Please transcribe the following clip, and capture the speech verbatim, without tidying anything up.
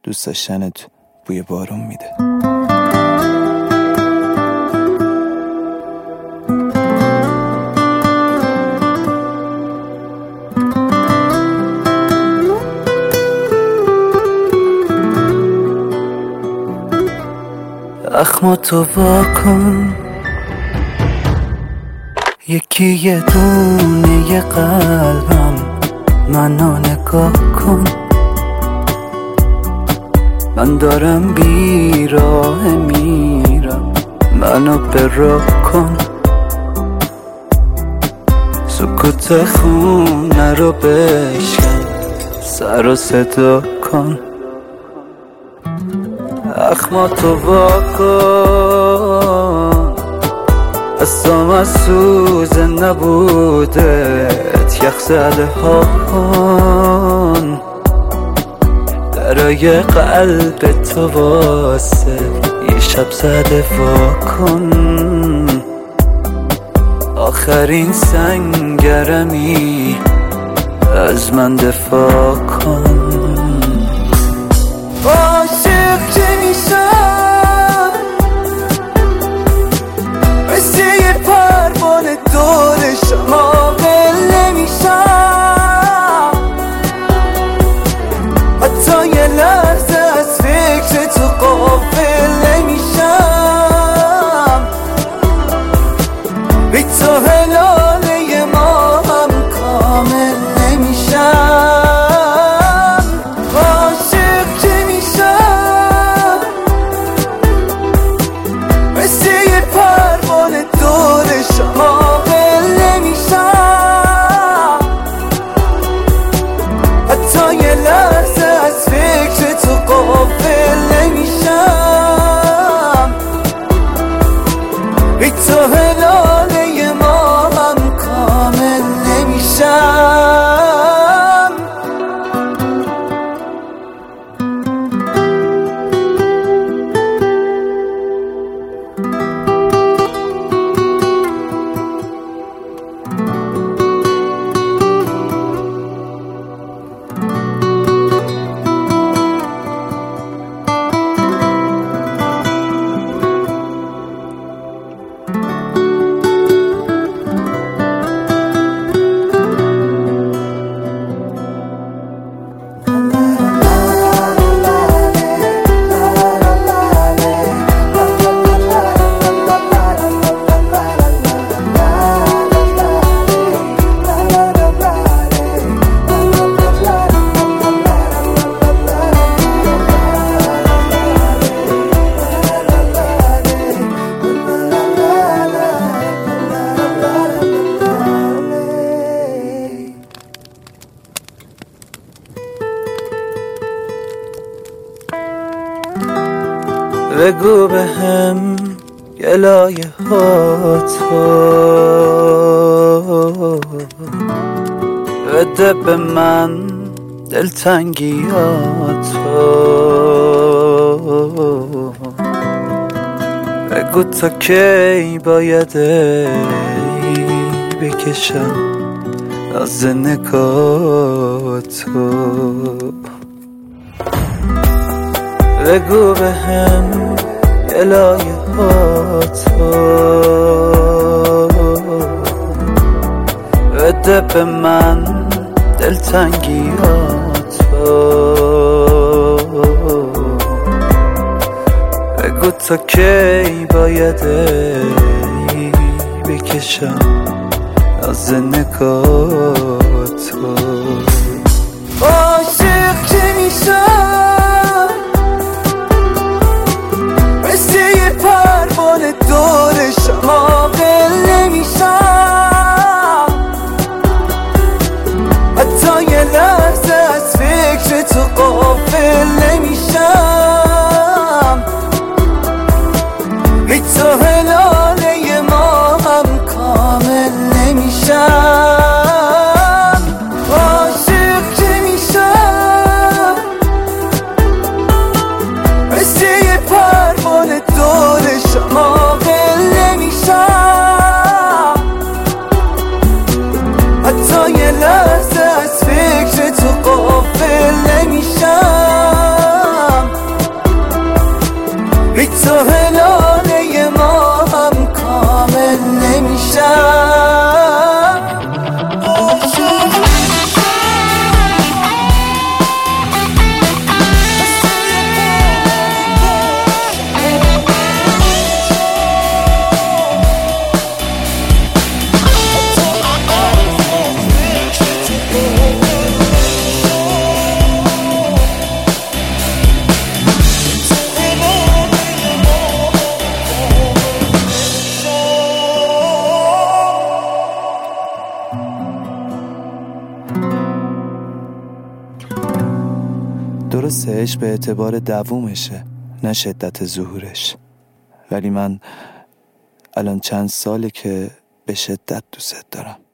دوست داشتنت بوی بارون میده. اخماتو واکن، یکی یه دونه یه قلبم منو نگاه کن. من دارم بیراه میرم، منو براه کن. سکوت خونه رو بشکن، سر و صدا کن. اخماتو واکن، اصلا از سوز نبودت یخ زده ها کن. درای قلب تو واسه یه شب زده وا کن. آخرین سنگرمی از من دفاع کن. عاشق که میشم مثل یه پروانه دور شما ول نمیشم. حتی یه لحظه از فکر تو غافل نمیشم. بی تو هلاله ما هم کامل نمیشم. بگو به هم گلایه ها تو، بده به من دلتنگی ها تو. بگو تا کی باید بکشم از نگاه تو. بگو به هم گلایه ها تو، بده به من دلتنگی ها تو. بگو تا کی باید بکشم از نگاه تو. عاشق که میشم مثل یه پروانه دور شما ول نمیشم. حتی یه لحظه از فکر تو غافل نمیشم. بی تو هلاله ما هم کامل نمیشم. تو هلانه ما هم کامل نمیشم. درسته عشق به اعتبار دوومشه نه شدت ظهورش، ولی من الان چند ساله که به شدت دوست دارم.